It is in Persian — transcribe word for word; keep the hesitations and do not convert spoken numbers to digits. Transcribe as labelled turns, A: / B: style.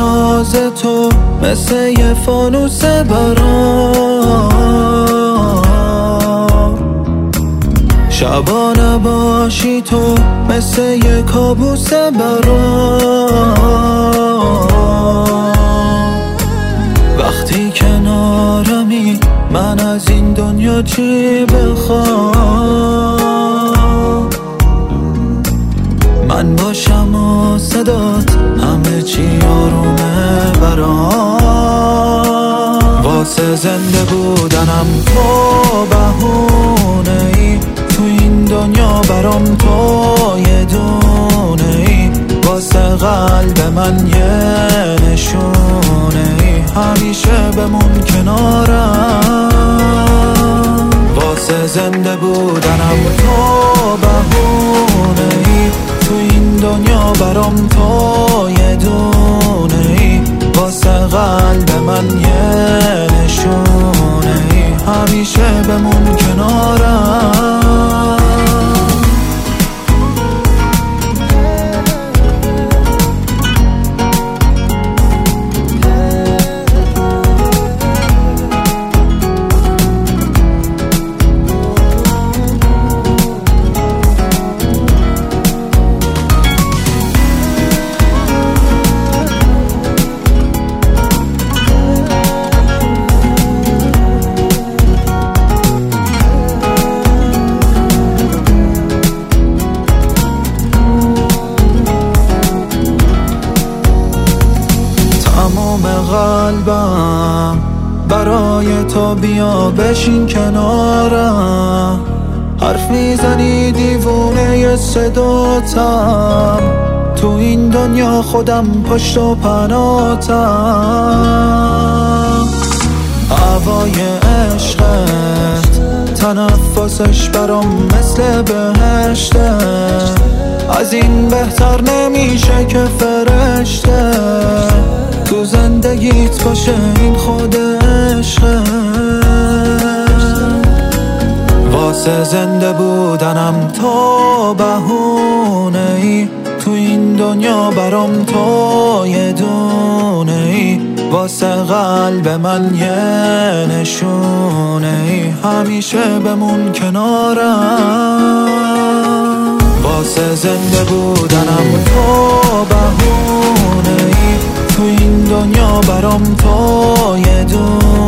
A: ناز تو مثل یه فانوس برام، شبا نباشی تو مثل یه کابوس برام. وقتی کنارمی من از این دنیا چی بخوام؟ من باشم و صدات همه چی آرومه برام. واسه زنده بودنم تو بهونه ای، تو این دنیا برام تو یه دونه ای، واسه قلب من یه نشونه ای، همیشه بمون کنارم. واسه زنده بودنم تو بهونه ای، تو این دنیا برام تو یه دونه ای، واسه قلب من یه نشونه ای، همیشه بمون کنارم. قلبم برای تو بیا بشین کنارم، حرف میزنی دیوونه صداتم، تو این دنیا خودم پشت و پناتم. هوای عشقت تنفسش برام مثل بهشته، از این بهتر نمیشه که فرشته، تو زندگیت باشه این خود عشقه. واسه زنده بودنم تو بهونه ای، تو این دنیا برام تو یه دونه ای، واسه قلب من یه نشونه ای، همیشه بمون کنارم. واسه زنده بودنم تو بهونه ای، تو این دنیا برام تو یه دونه